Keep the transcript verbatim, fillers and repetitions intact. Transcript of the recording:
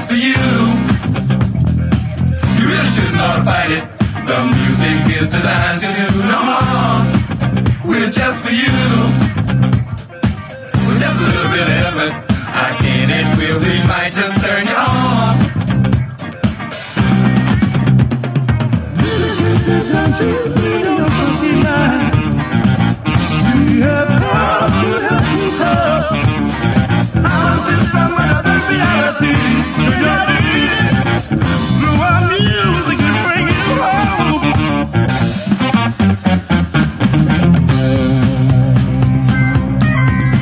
just for you. You really shouldn't ought to fight it. The music is designed to do no harm. We're just for you. With just a little bit of effort, I can and will, we might just turn you on. Music is designed to